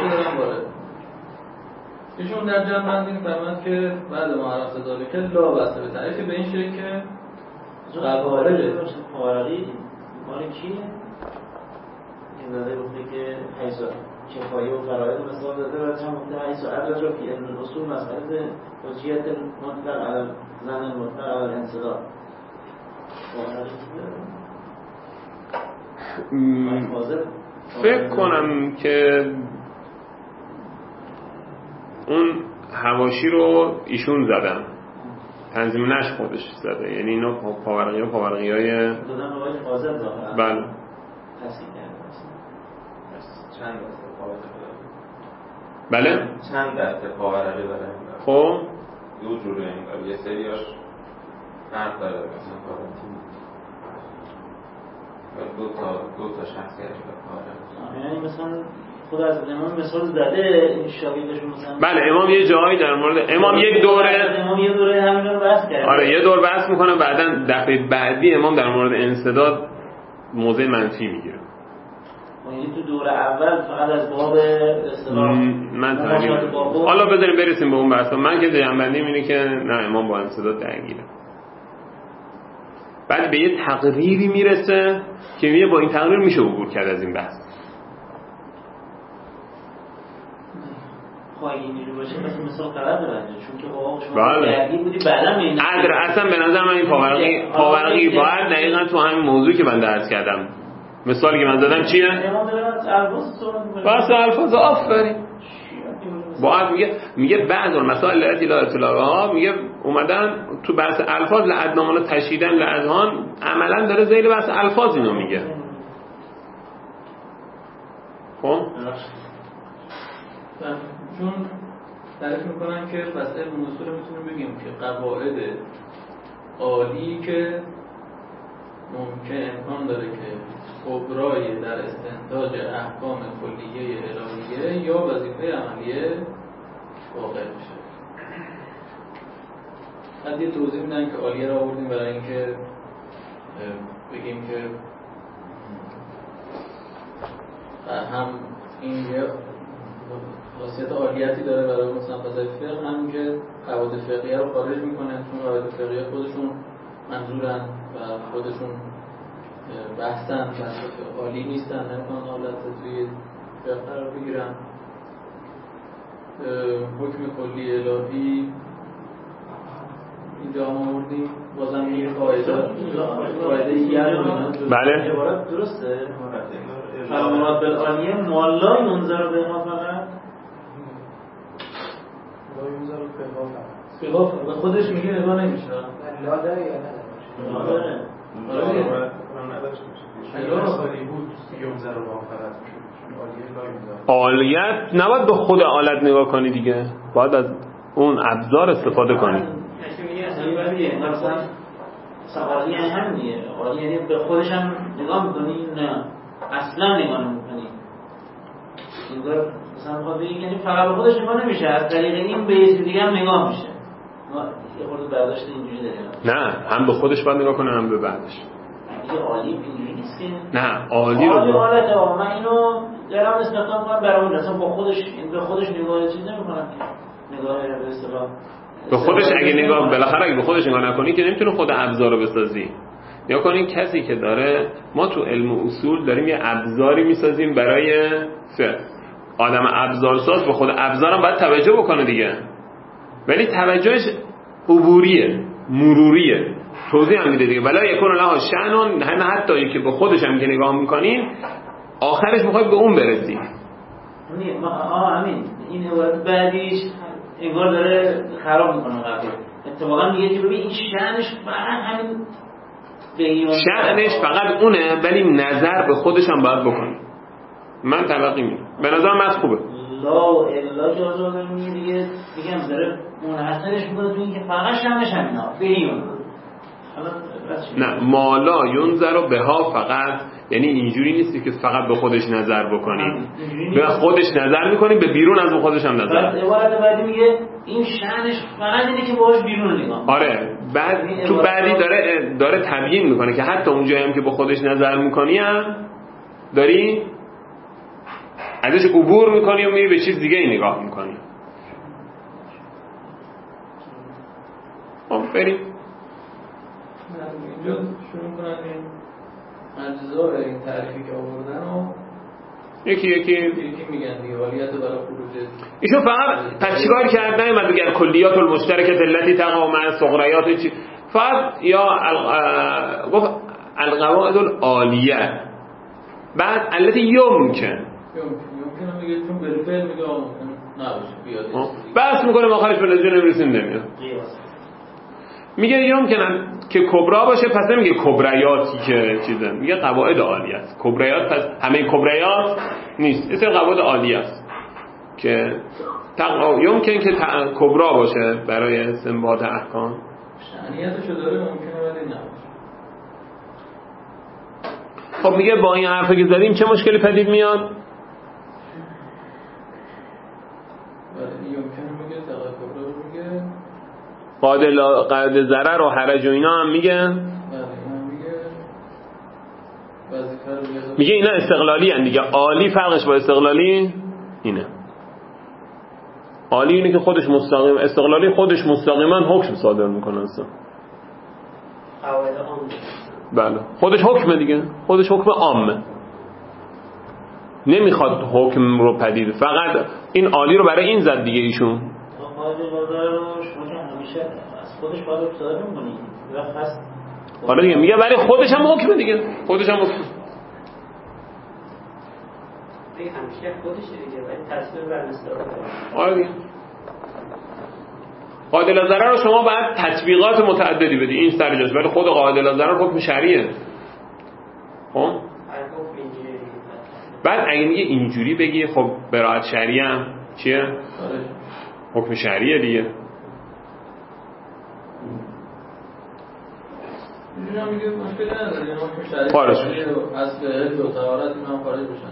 ایشون در جمع بندی می‌فرماید که بعد ما عرفت ذالک که لا بسته به تعریف به این شکل که قواعد فارغی مال کیه؟ این داده گفته که حیث کفایه و فرائض مثال داده و چند گفته حیث عدل را فی علم الاصول مسئله حجیت مطلق علی زن مطلق علی انصداد. فکر کنم که اون حواشی رو ایشون زدن، تنظیم نش خودش زده، یعنی اینا پاورقی های دادن آقای فاضل ظاهرا بله تصحیح کرده. چند دسته پاورقی بله چند دسته پاورقی داره؟ خب دو جوره انگار، یه سریاش فرق داره، مثلا دو تا شخصیت پاورقی، یعنی مثلا خود از امام مثال زده این شاگردشون مثلا بله امام یه جایی در مورد امام یک دوره یه دوره همین رو بحث کرده. آره یه دور بحث میکنه، بعدن دفعه بعدی امام در مورد انسداد موضع منفی میگیره. یعنی تو دوره اول فقط از باب اصطلاح من حالا بذاریم برسیم به اون بحثا. من که جنبندیم اینه که نه امام با انسداد درگیره، بعد به یه تقریری میرسه که میگه با این تقریر میشه عبور کرد از این بحث. خواهی اینجوری باشه مثال غلط بنده، چون که شما درگیر بودی بعدا این اصلا به نظر من این پاورقی باید دقیقا تو همین موضوعی که من درس کردم مثالی که من زدم چیه؟ بحث الفاظ. آفرین. باید میگه بعض المسائل التي لا اطلاع، میگه اومدن تو بحث الفاظ لعدنامانو تشدیدن لعدهان، عملا داره ذیل بحث الفاظ اینو میگه. خب چون تعریف میکنن که بس علم اصول میتونیم بگیم که قواعد عالی که ممکن امکان داره که کبرای در استنتاج احکام کلیه الهیه یا وظیفه عملیه واقع بشه. بعد یه توضیح میدن که عالیه را آوردیم برای اینکه بگیم که هم این خاصیت عالیتی داره برای مثلا فضای فقه، هم که قواعد فقهیه رو خارج میکنه، چون قواعد فقهیه خودشون منظورن و خودشون بحثن، بحث عالی نیستن، نمیتونن حالت توی فقه قرار بگیرن. حکم کلی الهی اینجا هم آوردیم، بازم یه قاعده یه بله عبارت درسته؟ فرمانات بالعالیه مالای منظر به ما فقط فقه فقط خودش میگه نگاه نمیشه لا داره یا نداره؟ نداره. نداشته باشه. خیلی بود که اون ذره با فرض میشه. آلیت نباید به خود آلت نگاه کنی دیگه، باید از اون ابزار استفاده کنی. سوالی هم دیگه، یعنی به خودش هم نگاه میکنی؟ نه اصلا نگاه نمیکنی. انگار مثلا بخواد بگی یعنی فقط به خودش نگاه نمیشه، از طریق این به یه دیگه هم نگاه میشه. یه خورده برداشت اینجوری داریم. نه هم به خودش باید نگاه کنه هم به بعدش. دیگه عالی اینجوری نیست که نه عالی رو حالته. من اینو دارم استفاده میکنم برای اون، اصلا با خودش به خودش نگاه چیز نمیکنم که نگاه به اصطلاح به خودش اگه نگاه بالاخره اگه به خودش نگاه نکنی که نمیتونه خود ابزار رو بسازی. یا کنین کسی که داره، ما تو علم و اصول داریم یه ابزاری میسازیم برای فقه. آدم ابزارساز به خود ابزارم باید توجه بکنه دیگه، ولی توجهش عبوریه، مروریه. توضیح هم میده دیگه، ولا یکون لها شأن، همه حتی که به خودش هم که نگاه میکنین آخرش میخوای به اون برسی. همین این عبارت بعدیش انگار داره خراب میکنه قبل. اتفاقا میگه که ببین این شأنش فقط همین شأنش فقط اونه، ولی نظر به خودش هم باید بکنه. من طبقی میدم به نظر من خوبه. لا الا جازا دیگه میگم داره منحصرش میکنه تو این که فقط شأنش همینا بیون. نه مالا ینظر بها فقط، یعنی اینجوری نیستی که فقط به خودش نظر بکنی، به خودش نظر میکنی، به بیرون از خودش هم نظر. عبارت بعدی میگه این شأنش فقط اینه که باهاش بیرون نگاه. آره بعد تو بعدی داره تبیین میکنه که حتی اونجایی هم که به خودش نظر میکنی هم داری ازش عبور میکنی و میری به چیز دیگه ای نگاه میکنی. بریم اینجا شروع کنن این اجزای این تعریفی که آوردن و یکی میگن دیگه والیت برای خروج ایشون فقط پس چیکار کرد؟ نمیاد بگه کلیات المشترکه التي تقع مع الصغریات چی، فقط یا گفت القواعد العالیه، بعد التي یمکن میگه چون بالفعل میگه ممکن نباشه بیاد بس میکنه آخرش به نتیجه نمیرسیم نمیاد. میگه یمکنن که کبرا باشه، پس نمیگه کبریاتی که چیزه، میگه قواعد عالیه است. کبریات پس همه کبریات نیست، این قواعد عالیه است که یمکن که کبرا باشه برای استنباط احکام. شأنیتشو داره ممکنه ولی نباشه. خب میگه با این حرفی که زدیم چه مشکلی پدید میاد؟ قاعده ضرر و حرج و اینا هم میگه. میگه اینا استقلالی هن دیگه. عالی فرقش با استقلالی اینه، عالی اینه که خودش مستقیم، استقلالی خودش مستقیما حکم صادر میکنه اصلا. بله خودش حکمه دیگه، خودش حکم عامه، نمیخواد حکم رو پدید، فقط این عالی رو برای این زد دیگه ایشون. خودش باید افتاده می‌کنی آره دیگه، میگه ولی خودش هم حکمه دیگه، خودش هم حکمه دیگه، همیشه خودشه دیگه، ولی تصویر بر استفاده. آره دیگه. قاعده ضرر رو شما باید تطبیقات متعددی بدی، این سر جاست، ولی خود قاعده ضرر حکم شرعیه. خب بعد اگه میگه اینجوری بگی خب براءت شرعی هم چیه؟ حکم شرعیه دیگه. اینجوری میگه مشکلی نداره، یعنی حکم شرعی خارج از فعل و طهارت اینا هم خارج بشن.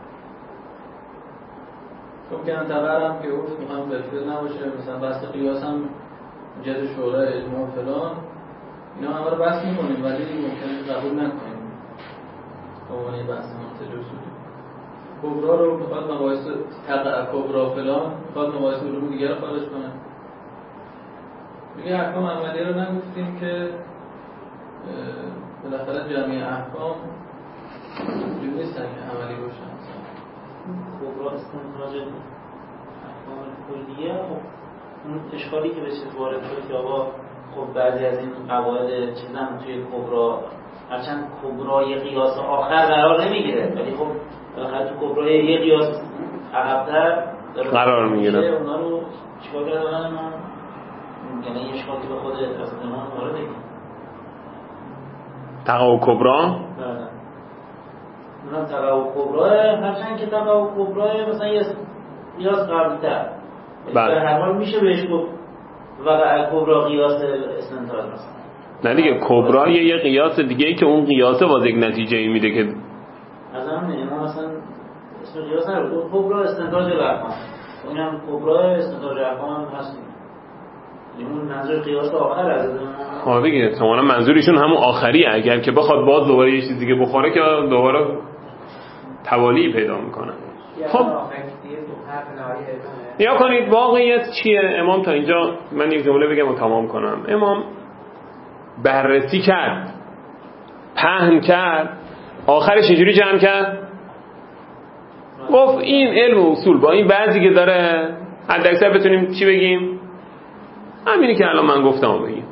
چون که انتبرم که اوف میخوام بالفعل نباشه، مثلا بحث قیاس هم جد شورای اجماع فلان اینا همه رو بحث میکنیم ولی ممکنه قبول نکنیم به عنوان بحث منطقی اصولی. کبرا رو میخواد مقایسه تقع کبرا فلان، میخواد مقایسه علوم دیگه رو خارج کنه. میگه احکام عملیه رو نگفتیم که بالاخره جمعی احکام اینجوری نیستن که عملی باشن. کبرا استنتاج احکام کلیه، خب اون اشکالی که به چیز وارد شد که آقا خب بعضی از این قواعد چیزن توی کبرا، هرچند کبرا یه قیاس آخر قرار نمیگیره ولی خب بالاخره تو کبرا یه قیاس عقب‌تر قرار میگیره. اونا رو چیکار کردن؟ من یعنی یه اشکالی که به خود استنتاج وارد دیگه تقع و کبرا اونم تقوی کبراه، هرچند که تقوی کبراه مثلا یه قیاس قبل‌تر، به هر حال میشه بهش گفت وقع کبرا قیاس استنتاج مثلا. نه دیگه کبرا یه قیاس دیگه ای که اون قیاسه باز یک نتیجه ای میده که از همین ما مثلا اسم قیاس نرو کبرا استنتاج الارقام، اونم کبرا استنتاج الارقام هم هست. اون منظور قیاس آخر از ها دیگه احتمالاً منظورشون همون آخریه، اگر که بخواد باز دوباره یه چیز دیگه بخوره که دوباره توالی پیدا میکنه. خب یا کنید واقعیت چیه؟ امام تا اینجا من یک جمله بگم و تمام کنم. امام بررسی کرد، پهن کرد، آخرش اینجوری جمع کرد گفت این علم و اصول با این بعضی که داره حداکثر بتونیم چی بگیم؟ همینی که الان من گفتم رو بگیم.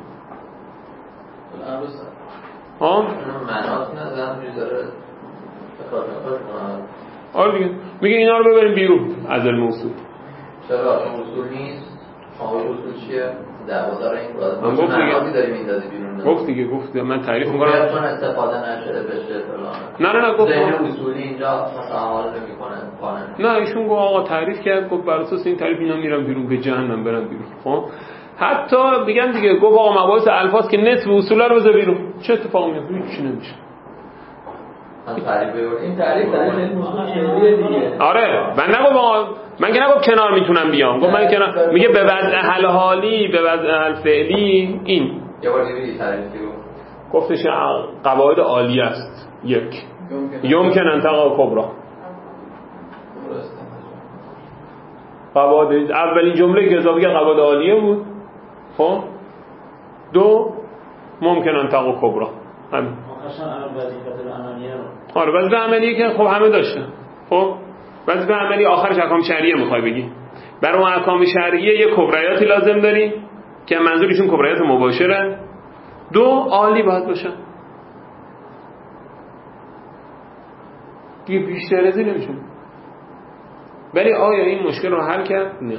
مناط نظر میذاره آره دیگه میگه اینا رو ببریم بیرون از علم اصول. چرا اصول نیست؟ آقای اصول چیه؟ دعوادار این باز من گفت دیگه داریم این دادی بیرون. گفت دیگه گفت من تعریف میکنم چون استفاده نشده بشه فلان. نه گفت ذهن اصولی اینجا مثلا حال نمیکنه قانون. نه ایشون گفت آقا تعریف کرد، گفت بر اساس این تعریف اینا میرم بیرون به جهنم برم بیرون. خب حتی میگم دیگه گفت آقا مباحث الفاظ که نصف اصولا رو بذار بیرون، چه اتفاقی میفته؟ هیچ چی نمیشه. این تعریف خیلی اصول شعریه دیگه. آره من نگم آقا، من که نگم کنار میتونم بیام، گفت من کنار میگه به وضع حل حالی به وضع حل فعلی این یه بار دیگه تعریفی گفتش قواعد عالیه است. یک یمکن انتقا کبرا، قواعد اولین جمله که اضافه کرد قواعد عالیه بود. خب دو ممکن انتقا کبرا، همین آره وظیفه عملیه که خب همه داشتن. خب وظیفه عملی آخرش احکام شرعیه میخوای بگی. برای اون احکام شرعیه یه کبریاتی لازم داری که منظورشون کبریات مباشره. دو عالی باید باشن. دیگه بیشتر از این نمیشه. ولی آیا این مشکل رو حل کرد؟ نه.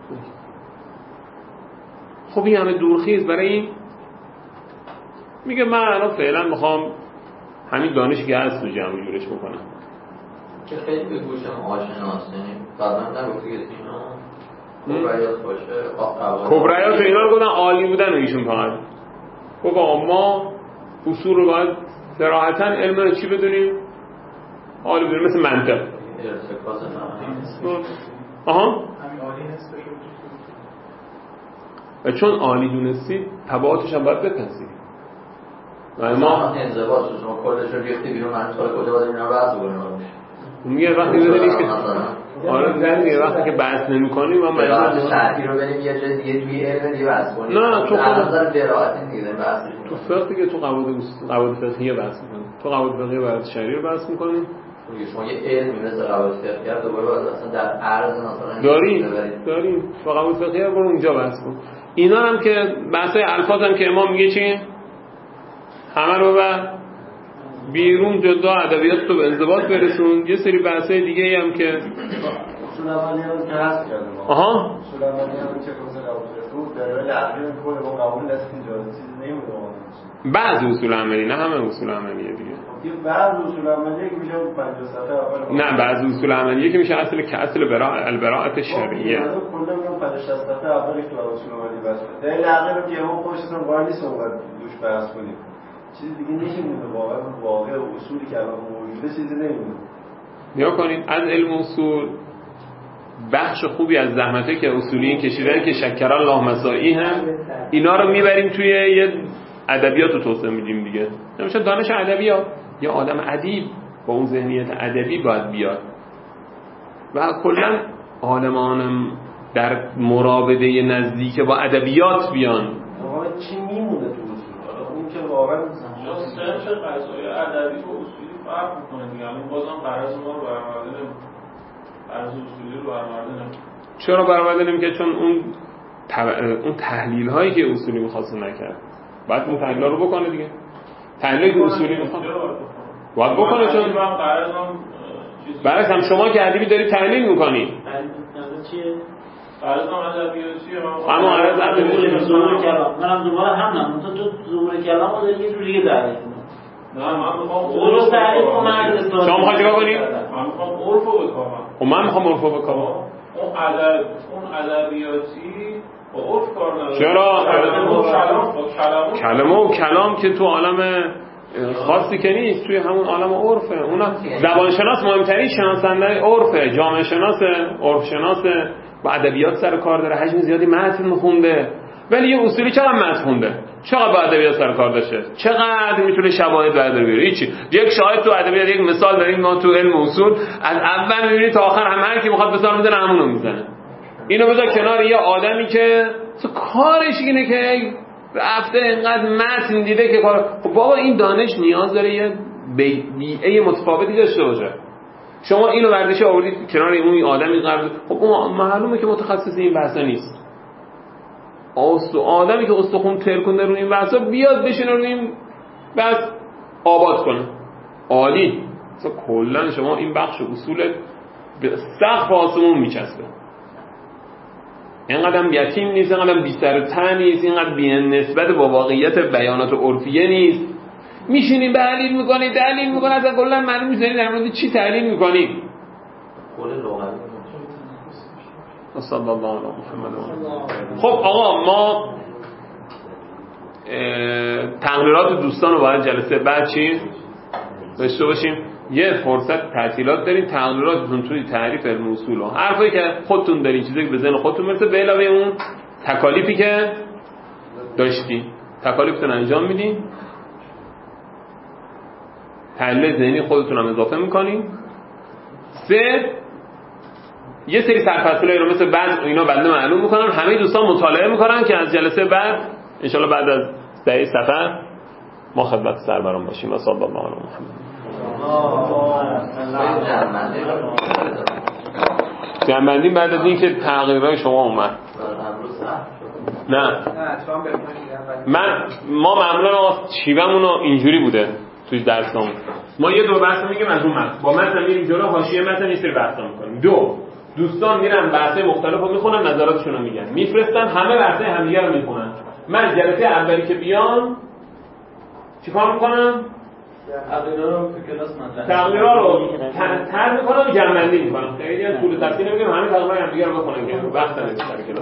خب این همه دورخیز برای این میگه من الان فعلا میخوام همین دانشی که هست رو جمع جورش بکنم که خیلی به گوشم آشناست. یعنی قبلا نگفتی که اینا کبریات باشه، کبریات و اینا رو گفتن عالی بودن ایشون فقط گفت آقا ما اصول رو باید صراحتاً علم رو چی بدونیم؟ عالی بدونیم، مثل منطق. آها و چون عالی دونستی تبعاتش هم باید بپذیری. ما انضباط شما کلش رو ریختی بیرون، من سال کجا باید اینا رو بحث بکنیم. میگه وقتی بدونید که آره زنیه وقتی که بحث نمی‌کنی ما مجبور شرعی رو بریم یه جای دیگه توی علم دیگه بحث کنیم. نه تو نظر براءتی دیگه بحث تو فقه دیگه تو قواعد فقهیه بحث می‌کنی. تو قواعد فقهیه و شرعی رو بحث می‌کنی. شما یه علمی مثل قواعد فقهیه دوباره باید اصلا در عرض مثلا داریم تو قواعد فقهیه برو اونجا بحث کن. اینا هم که بحث‌های الفاظ هم که امام میگه چی؟ همه رو بیرون جدا ادبیات تو به انضباط برسون. یه سری بحث‌های دیگه هم که اصول عملی هم که هست کرده آها اصول عملی هم که مثلا قبول در لحظه کل ما قبول دست اینجا چیزی نمی‌دونه. بعض اصول عملی، نه همه اصول عملیه دیگه. بعض اصول عملیه که میشه 50 صفحه اول. نه بعض اصول عملیه که میشه اصل که اصل البراءت شرعیه. کلا میگم 50 صفحه اولی که اصول عملی بس. در لحظه رو که ما خودشون قرار نیست اونقدر دوش بحث کنیم. چیزی دیگه نمی‌مونه، واقعا اصولی که الان موجوده چیزی نمی‌مونه. نیا کنین از علم اصول بخش خوبی از زحمته که اصولیین کشیدن که شکر الله مساعی هم اینا رو میبریم توی یه ادبیات رو توسعه میدیم دیگه. نمیشه دانش ادبیات یا آدم ادیب با اون ذهنیت ادبی باید بیاد و کلا عالمان در مرابطه نزدیک با ادبیات بیان. واقعا چی میمونه تو اصول؟ اون که واقعا سنخ قضایی ادبی و اصولی فرق میکنه دیگه. الان بازم قرض ما رو برآورده نمی‌کنه. قرض اصولی رو برآورده نمی‌کنه. چرا برآورده نمی‌کنه؟ چون اون تحلیل هایی که اصولی می‌خواسته نکرد. بعد اون تحلیل رو بکنه دیگه. تحلیلی که اصولی می‌خواد باید بکنه چون برعکس هم شما که ادبی داری تحلیل می‌کنی. نظر چیه؟ قرض ما ادبیاتیه. اما قرض ادبیاتی ظهور کلام. منم دوباره همونم. تو ظهور کلامو داری یه جور دیگه تحلیل می‌کنی. نه من میخوام اونو تعریف کنم. شما میخواید چیکار کنید؟ من میخوام عرفو بکنم. خب من میخوام عرفو بکنم. اون ادبیاتی با عرف کار نداره. چرا؟ کلمه و کلام که تو عالم خاصی که نیست، توی همون عالم عرفه. اونا زبان شناس مهمترین شناسنده عرفه، جامعه شناسه، عرف شناسه، با ادبیات سر کار داره، حجم زیادی متن خونده. ولی یه اصولی چقدر متن خونده؟ چقدر با ادبیات سر کار داشته؟ چقدر میتونه شواهد برداره بیاره؟ هیچی. یک شاهد تو ادبیات، یک مثال داریم ما تو علم اصول، از اول میبینید تا آخر هر کی میخواد مثال میزنه همونو میزنه. اینو بذار کنار یه آدمی که کارش اینه که رفته اینقدر متن دیده که کار. خب بابا این دانش نیاز داره یه بیئه متفاوتی داشته باشه. شما اینو برداشت آوردید کنار اون آدمی قبل، خب اون معلومه که متخصص این بحثا نیست. آدمی که استخون تر کنه رو این بحثا بیاد بشینه رو این بحث آباد کنه. عالی. مثلا کلا شما این بخش اصول به سقف آسمون میچسبه. اینقدر یتیم نیست، اینقدر بی سر و ته نیست، اینقدر بی نسبت با واقعیت بیانات عرفیه نیست. میشینیم تحلیل میکنید، اصلا کلا معلوم می‌ذارید در مورد چی تحلیل میکنید. کل لغت. صلی الله علیه محمد. خب آقا ما تقریرات دوستان رو باید جلسه بعد چی داشته باشیم. یه فرصت تعطیلات دارید، تقریراتتون توی تعریف علم اصول و حرفایی که خودتون دارین، چیزایی که به ذهن خودتون میرسه، به علاوه اون تکالیفی که داشتین تکالیفتون انجام میدین، تحلیل ذهنی خودتون هم اضافه میکنین. 3 یه سری سرفصلایی رو مثل بعض اینا بنده معلوم میکنم، همه دوستان مطالعه میکنن که از جلسه بعد انشالله بعد از دعای سفر ما خدمت سربران باشیم. و صلی الله علیه محمد. جنبندی بعد از این که تغییرهای شما اومد. نه ما معمولا شیوه‌مون اینجوری بوده توی درسامون. ما یه دور بحث میگیم از اون متن، با متن میریم جلو، حاشیه متن یه سری بحثا میکنیم. 2 دوستان میرن بحث‌های مختلفو میخونن، نظراتشون رو میگن، میفرستن، همه بحث‌های همدیگه رو میخونن. من جلسه اولی که بیام چیکار میکنم؟ تغییرها رو طرح میکنم و جمع‌بندی میکنم. خیلی از طول تفصیل نمیگم، همه تقریبا همدیگه رو بخونن که وقت نمیشه.